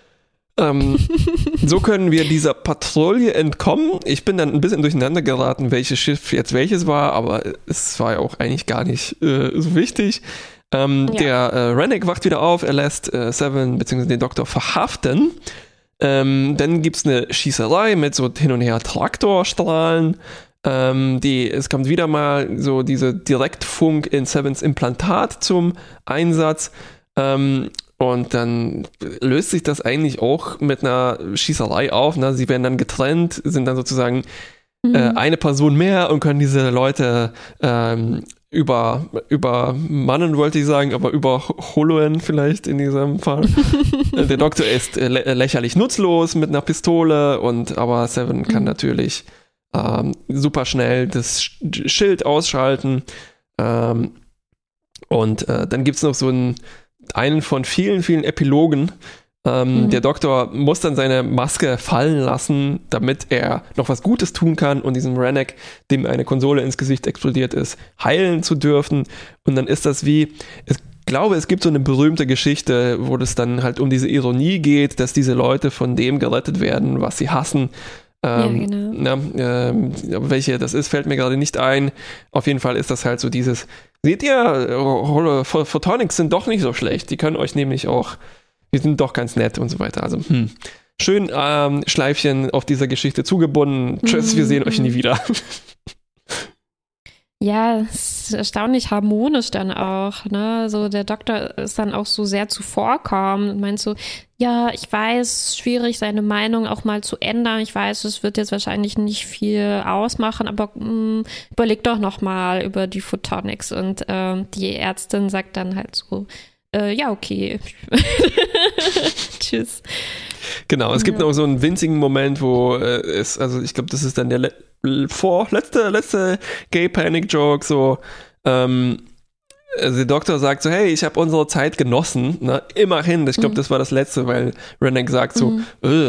So können wir dieser Patrouille entkommen. Ich bin dann ein bisschen durcheinander geraten, welches Schiff jetzt welches war, aber es war ja auch eigentlich gar nicht so wichtig. Der Rennick wacht wieder auf, er lässt Seven bzw. den Doktor verhaften. Dann gibt es eine Schießerei mit so hin und her Traktorstrahlen. Es kommt wieder mal so diese Direktfunk in Sevens Implantat zum Einsatz. Und dann löst sich das eigentlich auch mit einer Schießerei auf. Ne? Sie werden dann getrennt, sind dann sozusagen eine Person mehr und können diese Leute übermannen, wollte ich sagen, aber überholen vielleicht in diesem Fall. Der Doktor ist lächerlich nutzlos mit einer Pistole, aber Seven kann natürlich super schnell das Schild ausschalten. Und dann gibt es noch so einen von vielen, vielen Epilogen. Der Doktor muss dann seine Maske fallen lassen, damit er noch was Gutes tun kann und diesem Rennick, dem eine Konsole ins Gesicht explodiert ist, heilen zu dürfen. Und dann ist das ich glaube, es gibt so eine berühmte Geschichte, wo es dann halt um diese Ironie geht, dass diese Leute von dem gerettet werden, was sie hassen. Genau. Welche das ist, fällt mir gerade nicht ein. Auf jeden Fall ist das halt so dieses, seht ihr, Photonics sind doch nicht so schlecht. Die können euch nämlich auch, die sind doch ganz nett und so weiter. Also, schön Schleifchen auf dieser Geschichte zugebunden. Tschüss, wir sehen euch nie wieder. Ja, es ist erstaunlich harmonisch dann auch, ne? So der Doktor ist dann auch so sehr zuvorkommend und meint so, ja, ich weiß, schwierig seine Meinung auch mal zu ändern. Ich weiß, es wird jetzt wahrscheinlich nicht viel ausmachen, aber überleg doch noch mal über die Photonics. Und die Ärztin sagt dann halt so, ja, okay. Tschüss. Genau, es gibt noch so einen winzigen Moment, wo ich glaube, das ist dann der letzte Gay-Panic-Joke, so, also der Doktor sagt so, hey, ich habe unsere Zeit genossen, ne? Immerhin, ich glaube, das war das letzte, weil Rennick sagt so,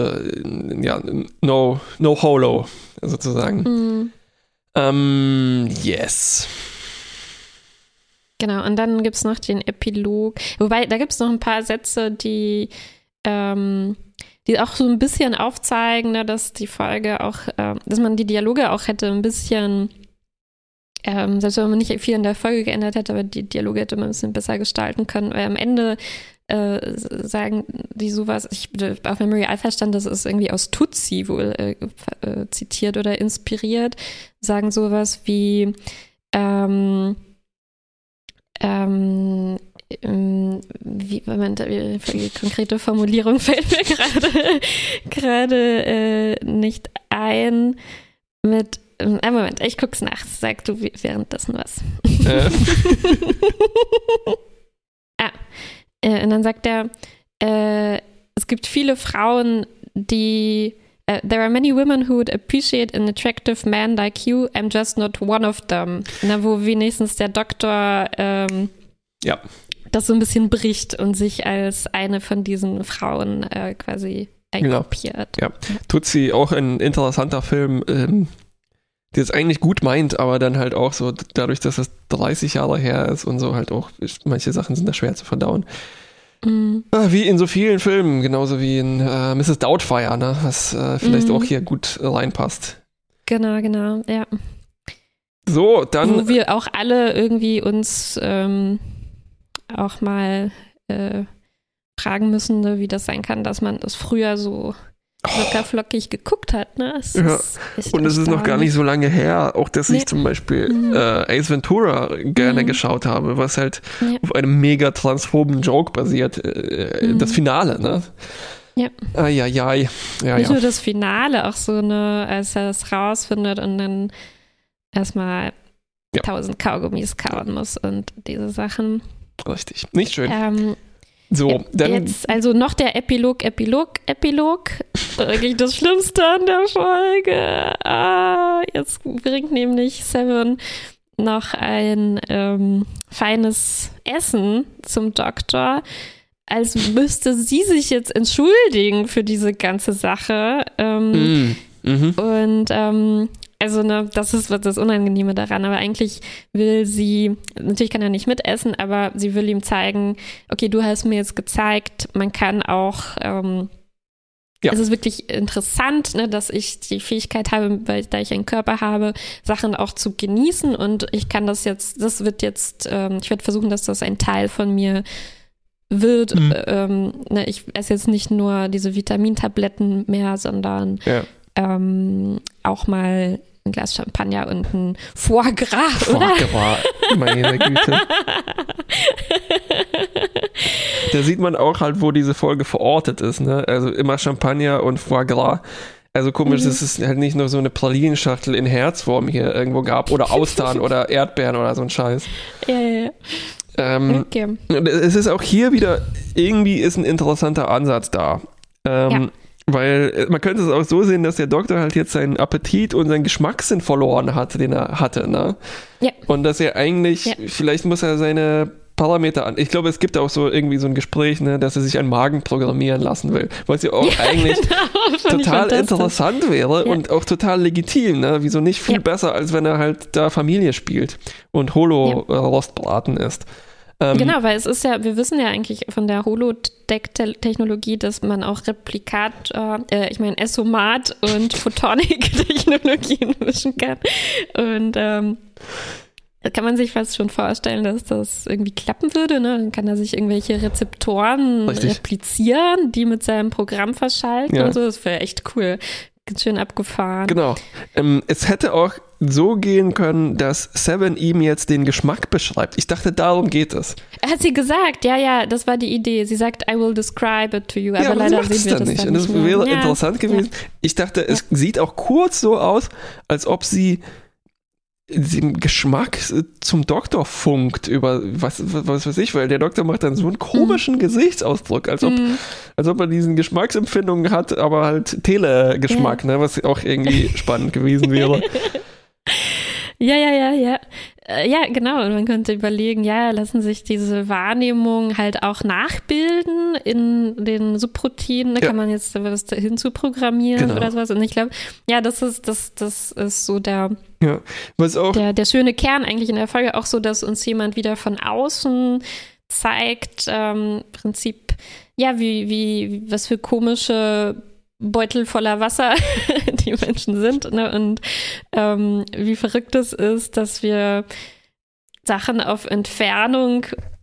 no holo, sozusagen. Yes. Genau, und dann gibt es noch den Epilog, wobei, da gibt es noch ein paar Sätze, die auch so ein bisschen aufzeigen, ne, dass die Folge auch, dass man die Dialoge auch hätte ein bisschen, selbst wenn man nicht viel in der Folge geändert hätte, aber die Dialoge hätte man ein bisschen besser gestalten können, weil am Ende sagen die sowas, auf Memory Alpha stand, das ist irgendwie aus Tutsi wohl zitiert oder inspiriert, sagen sowas wie wie konkrete Formulierung fällt mir gerade nicht ein mit Moment, ich guck's nach. Sag du währenddessen was. Und dann sagt er, es gibt viele Frauen, die there are many women who would appreciate an attractive man like you. I'm just not one of them. Na, wo wenigstens der Doktor das so ein bisschen bricht und sich als eine von diesen Frauen quasi eingruppiert. Ja. Tutsi, auch ein interessanter Film, der es eigentlich gut meint, aber dann halt auch so, dadurch, dass es 30 Jahre her ist und so halt auch, manche Sachen sind da schwer zu verdauen. Wie in so vielen Filmen, genauso wie in Mrs. Doubtfire, ne? Was vielleicht auch hier gut reinpasst. Genau, ja. So, dann. Wo wir auch alle irgendwie uns auch mal fragen müssen, ne, wie das sein kann, dass man das früher so lockerflockig geguckt hat. Ne? Und es ist noch gar nicht so lange her, auch dass ich zum Beispiel Ace Ventura gerne geschaut habe, was halt auf einem mega transphoben Joke basiert. Das Finale, ne? Ja. Ai. Nicht nur das Finale, auch so als er es rausfindet und dann erstmal 1000 Kaugummis kauen muss und diese Sachen. Richtig, nicht schön. So, dann. Jetzt also noch der Epilog. Wirklich das Schlimmste an der Folge. Jetzt bringt nämlich Seven noch ein feines Essen zum Doktor, als müsste sie sich jetzt entschuldigen für diese ganze Sache. Und also das ist das Unangenehme daran, aber eigentlich will sie, natürlich kann er nicht mitessen, aber sie will ihm zeigen, okay, du hast mir jetzt gezeigt, man kann auch, es ist wirklich interessant, ne, dass ich die Fähigkeit habe, da ich einen Körper habe, Sachen auch zu genießen und ich kann ich werde versuchen, dass das ein Teil von mir wird. Ich esse jetzt nicht nur diese Vitamintabletten mehr, sondern auch mal ein Glas Champagner und ein Foie Gras, oder? Foie Gras, meine Güte. Da sieht man auch halt, wo diese Folge verortet ist, ne? Also immer Champagner und Foie Gras. Also komisch, dass es halt nicht nur so eine Pralinenschachtel in Herzform hier irgendwo gab oder Austern oder Erdbeeren oder so ein Scheiß. Ja. Okay. Es ist auch hier wieder, irgendwie ist ein interessanter Ansatz da. Weil man könnte es auch so sehen, dass der Doktor halt jetzt seinen Appetit und seinen Geschmackssinn verloren hat, den er hatte, ne? Ja. Und dass er eigentlich, vielleicht muss er seine Parameter an. Ich glaube, es gibt auch so irgendwie so ein Gespräch, ne, dass er sich einen Magen programmieren lassen will, was ja auch eigentlich total interessant wäre und auch total legitim, ne? Wieso nicht viel besser, als wenn er halt da Familie spielt und Holo-Rostbraten isst. Genau, weil es ist ja, wir wissen ja eigentlich von der Holodeck-Technologie, dass man auch Essomat und Photonic-Technologien mischen kann. Und da kann man sich fast schon vorstellen, dass das irgendwie klappen würde. Ne? Dann kann er sich irgendwelche Rezeptoren replizieren, die mit seinem Programm verschalten und so. Das wäre echt cool. Ganz schön abgefahren. Genau. Es hätte auch so gehen können, dass Seven ihm jetzt den Geschmack beschreibt. Ich dachte, darum geht es. Hat sie gesagt, ja, das war die Idee. Sie sagt, I will describe it to you. Aber leider sehen wir das nicht. Und das wäre interessant gewesen. Ich dachte, es sieht auch kurz so aus, als ob sie den Geschmack zum Doktor funkt über was weiß ich, weil der Doktor macht dann so einen komischen Gesichtsausdruck, als ob er diesen Geschmacksempfindungen hat, aber halt Telegeschmack, ne, was auch irgendwie spannend gewesen wäre. Ja. Ja, genau. Und man könnte überlegen, lassen sich diese Wahrnehmung halt auch nachbilden in den Subroutinen. Da kann man jetzt was hinzuprogrammieren oder sowas. Und ich glaube, das ist so der schöne Kern eigentlich in der Folge. Auch so, dass uns jemand wieder von außen zeigt, im Prinzip, was für komische Beutel voller Wasser die Menschen sind, ne? Und wie verrückt es ist, dass wir Sachen auf Entfernung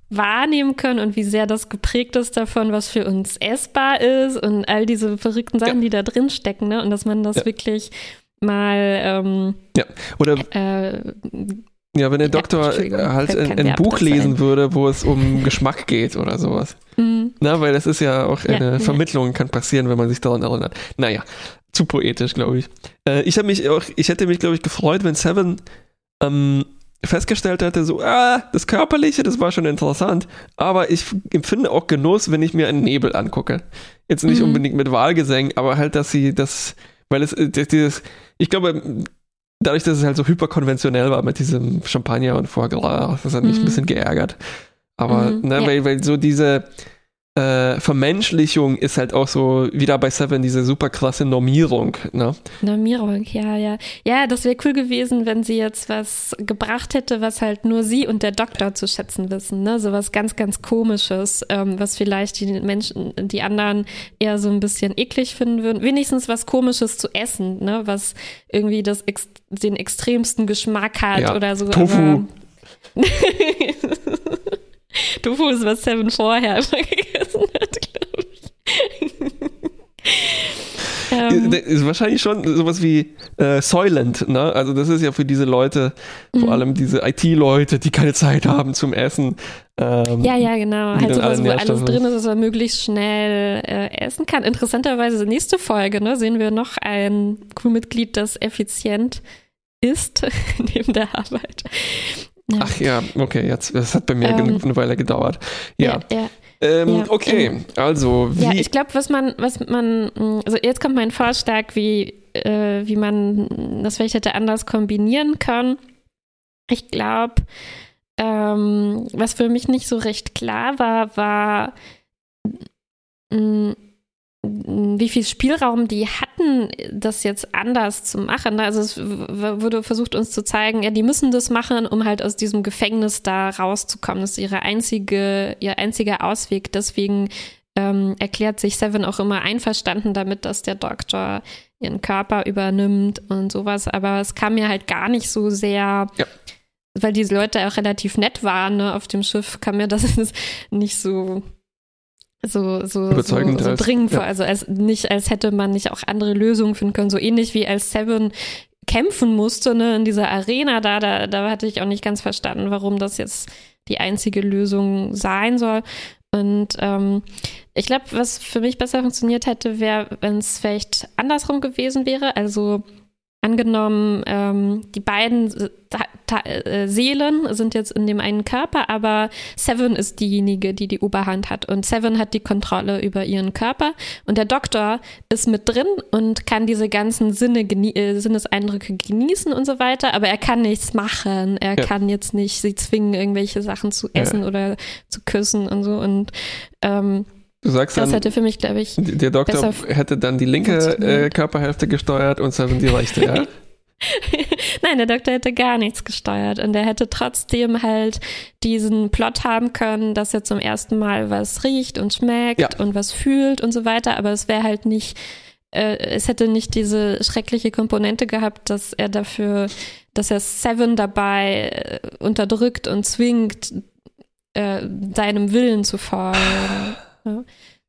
wahrnehmen können und wie sehr das geprägt ist davon, was für uns essbar ist und all diese verrückten Sachen, die da drin stecken, ne? Und dass man das wirklich mal oder wenn der Doktor halt ein Buch lesen würde, wo es um Geschmack geht oder sowas. Na, weil das ist ja auch eine Vermittlung, kann passieren, wenn man sich daran erinnert. Naja, zu poetisch, glaube ich. Ich hätte mich, glaube ich, gefreut, wenn Seven festgestellt hätte, so, das Körperliche, das war schon interessant, aber ich empfinde auch Genuss, wenn ich mir einen Nebel angucke. Jetzt nicht unbedingt mit Wahlgesängen, aber halt, dass sie das, weil ich glaube, dadurch, dass es halt so hyperkonventionell war mit diesem Champagner und Foie Gras, das hat mich ein bisschen geärgert. Aber, weil so diese Vermenschlichung ist halt auch so, wieder bei Seven, diese super krasse Normierung, ne? Normierung, ja. Ja, das wäre cool gewesen, wenn sie jetzt was gebracht hätte, was halt nur sie und der Doktor zu schätzen wissen, ne? So was ganz, ganz Komisches, was vielleicht die anderen eher so ein bisschen eklig finden würden. Wenigstens was Komisches zu essen, ne? Was irgendwie den extremsten Geschmack hat oder so. Tofu. Tofu ist, was Seven vorher immer gegessen hat, glaube ich. Ist wahrscheinlich schon sowas wie Soylent, ne? Also das ist ja für diese Leute, vor allem diese IT-Leute, die keine Zeit haben zum Essen. Ja, genau. Halt sowas, wo alles drin ist, dass man möglichst schnell essen kann. Interessanterweise, nächste Folge, ne, sehen wir noch ein Crewmitglied, das effizient ist neben der Arbeit. Ja. Ach ja, okay, das hat bei mir eine Weile gedauert. Ja. Okay, also wie... Ja, ich glaube, also jetzt kommt mein Vorschlag, wie man das vielleicht hätte anders kombinieren können. Ich glaube, was für mich nicht so recht klar war, wie viel Spielraum die hatten, das jetzt anders zu machen. Also es wurde versucht, uns zu zeigen, ja, die müssen das machen, um halt aus diesem Gefängnis da rauszukommen. Das ist ihr einziger Ausweg. Deswegen erklärt sich Seven auch immer einverstanden damit, dass der Doktor ihren Körper übernimmt und sowas. Aber es kam mir halt gar nicht so sehr... Ja. Weil diese Leute auch relativ nett waren, ne, auf dem Schiff, kam mir das nicht so dringend vor. Also als hätte man nicht auch andere Lösungen finden können. So ähnlich wie als Seven kämpfen musste, ne, in dieser Arena da hatte ich auch nicht ganz verstanden, warum das jetzt die einzige Lösung sein soll. Und ich glaube, was für mich besser funktioniert hätte, wäre, wenn es vielleicht andersrum gewesen wäre. Also angenommen, die beiden Seelen sind jetzt in dem einen Körper, aber Seven ist diejenige, die die Oberhand hat. Und Seven hat die Kontrolle über ihren Körper. Und der Doktor ist mit drin und kann diese ganzen Sinneseindrücke genießen und so weiter. Aber er kann nichts machen. Er kann jetzt nicht sie zwingen, irgendwelche Sachen zu essen oder zu küssen und so. Und du sagst das dann, hätte für mich, glaube ich, der Doktor hätte dann die linke Körperhälfte gesteuert und Seven die rechte, ja? Nein, der Doktor hätte gar nichts gesteuert und er hätte trotzdem halt diesen Plot haben können, dass er zum ersten Mal was riecht und schmeckt und was fühlt und so weiter, aber es wäre halt nicht, es hätte nicht diese schreckliche Komponente gehabt, dass er Seven dabei unterdrückt und zwingt, seinem Willen zu folgen. Ja.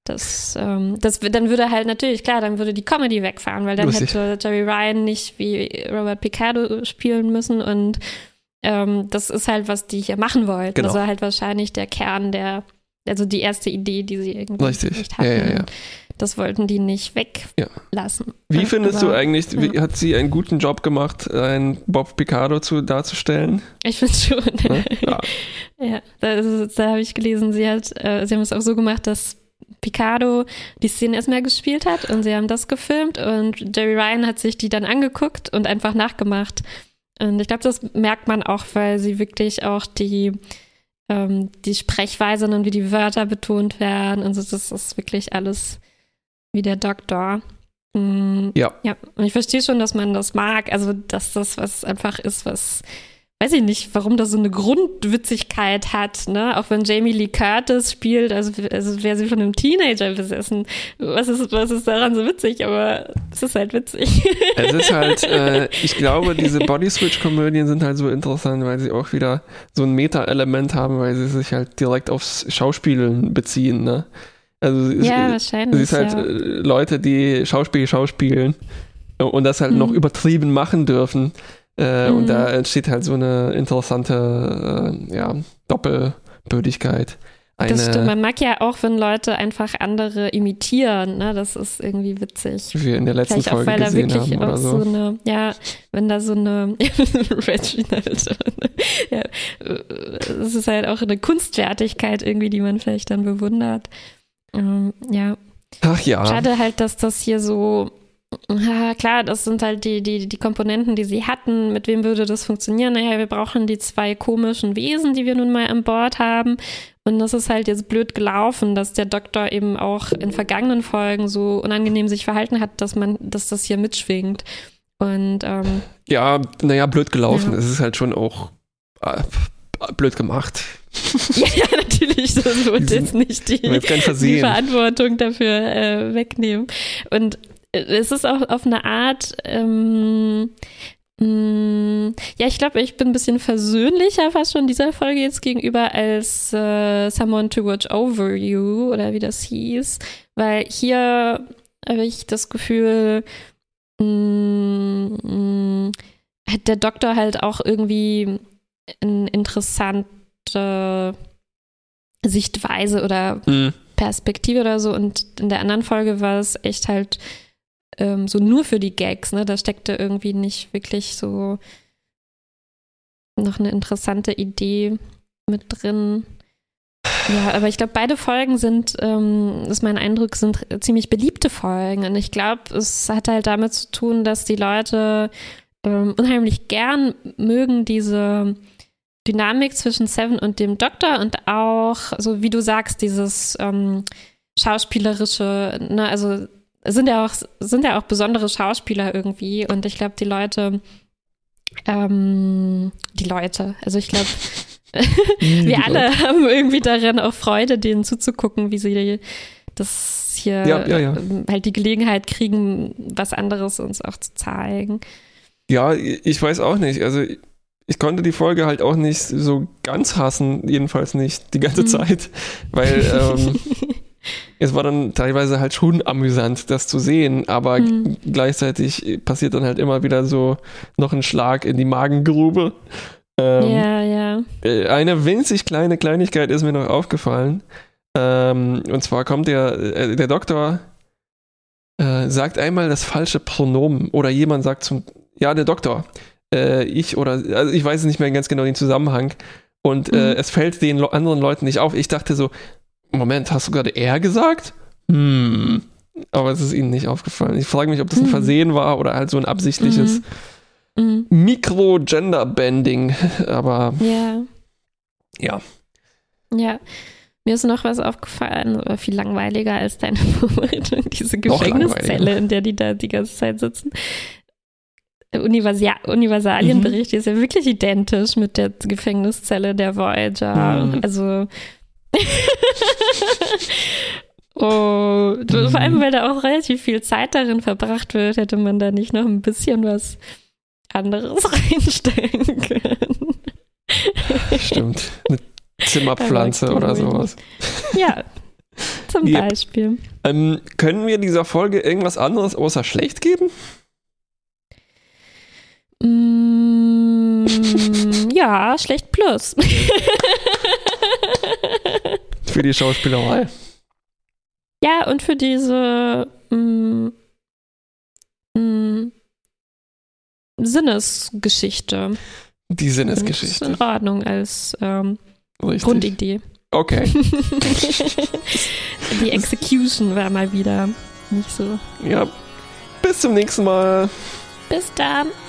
Dann würde halt natürlich, klar, dann würde die Comedy wegfahren, weil dann hätte Jerry Ryan nicht wie Robert Picardo spielen müssen und das ist halt, was die hier machen wollten. Genau. Das war halt wahrscheinlich der Kern also die erste Idee, die sie irgendwie nicht hatten. Ja. Das wollten die nicht weglassen. Wie findest du eigentlich, hat sie einen guten Job gemacht, einen Bob Picardo darzustellen? Ich finde schon. Ja, da habe ich gelesen, sie haben es auch so gemacht, dass Picardo die Szene erstmal gespielt hat und sie haben das gefilmt und Jerry Ryan hat sich die dann angeguckt und einfach nachgemacht. Und ich glaube, das merkt man auch, weil sie wirklich auch die Sprechweise und wie die Wörter betont werden und so, das ist wirklich alles wie der Doktor. Ja, und ich verstehe schon, dass man das mag, also dass das was einfach ist, was weiß ich nicht, warum das so eine Grundwitzigkeit hat, ne? Auch wenn Jamie Lee Curtis spielt, also wäre sie von einem Teenager besessen. Was ist daran so witzig? Aber es ist halt witzig. Es ist halt, ich glaube, diese Body-Switch-Komödien sind halt so interessant, weil sie auch wieder so ein Meta-Element haben, weil sie sich halt direkt aufs Schauspielen beziehen, ne? Also wahrscheinlich. Es ist halt Leute, die schauspielen und das halt noch übertrieben machen dürfen. Und da entsteht halt so eine interessante Doppelbödigkeit. Das stimmt, man mag ja auch, wenn Leute einfach andere imitieren, ne? Das ist irgendwie witzig. Wie wir in der letzten Vielleicht Folge auch, weil gesehen da wirklich haben auch oder so. Wenn da so eine Reginald, es ist halt auch eine Kunstfertigkeit irgendwie, die man vielleicht dann bewundert. Ach ja. Schade halt, dass das hier so, klar, das sind halt die Komponenten, die sie hatten. Mit wem würde das funktionieren? Naja, wir brauchen die 2 komischen Wesen, die wir nun mal an Bord haben. Und das ist halt jetzt blöd gelaufen, dass der Doktor eben auch in vergangenen Folgen so unangenehm sich verhalten hat, dass das hier mitschwingt. Und blöd gelaufen. Es ist halt schon auch blöd gemacht. Ja, natürlich, das wird jetzt nicht die Verantwortung dafür wegnehmen. Und es ist auch auf eine Art, ich glaube, ich bin ein bisschen versöhnlicher fast schon dieser Folge jetzt gegenüber als Someone to Watch Over You oder wie das hieß, weil hier habe ich das Gefühl, hat der Doktor halt auch irgendwie eine interessante Sichtweise oder Perspektive oder so, und in der anderen Folge war es echt halt so nur für die Gags, ne? Da steckte irgendwie nicht wirklich so noch eine interessante Idee mit drin. Ja, aber ich glaube, beide Folgen sind, ist mein Eindruck, sind ziemlich beliebte Folgen. Und ich glaube, es hat halt damit zu tun, dass die Leute unheimlich gern mögen diese Dynamik zwischen Seven und dem Doktor und auch, so wie du sagst, dieses schauspielerische, ne, also sind ja auch besondere Schauspieler irgendwie, und ich glaube, also ich glaube, wir alle haben irgendwie daran auch Freude, denen zuzugucken, wie sie das hier halt die Gelegenheit kriegen, was anderes uns auch zu zeigen. Ja, ich weiß auch nicht, also ich konnte die Folge halt auch nicht so ganz hassen, jedenfalls nicht die ganze Zeit, weil es war dann teilweise halt schon amüsant, das zu sehen, aber gleichzeitig passiert dann halt immer wieder so noch ein Schlag in die Magengrube. Eine winzig kleine Kleinigkeit ist mir noch aufgefallen, und zwar kommt der Doktor sagt einmal das falsche Pronomen, oder jemand sagt der Doktor, ich weiß nicht mehr ganz genau den Zusammenhang, und es fällt den anderen Leuten nicht auf. Ich dachte so, Moment, hast du gerade er gesagt? Aber es ist ihnen nicht aufgefallen. Ich frage mich, ob das ein Versehen war oder halt so ein absichtliches Mikro-Gender-Bending. Aber ja. Mir ist noch was aufgefallen, aber viel langweiliger als deine Vorbereitung. Diese Gefängniszelle, in der die da die ganze Zeit sitzen. Universalienbericht ist ja wirklich identisch mit der Gefängniszelle der Voyager. Also vor allem, weil da auch relativ viel Zeit darin verbracht wird, hätte man da nicht noch ein bisschen was anderes reinstellen können. Stimmt. Eine Zimmerpflanze oder sowas. Ja, zum Beispiel. Können wir dieser Folge irgendwas anderes außer schlecht geben? Ja, schlecht plus. Für die Schauspielerei. Ja, und für diese Sinnesgeschichte. Die Sinnesgeschichte. Das ist in Ordnung als Grundidee. Okay. Die Execution war mal wieder nicht so. Ja, bis zum nächsten Mal. Bis dann.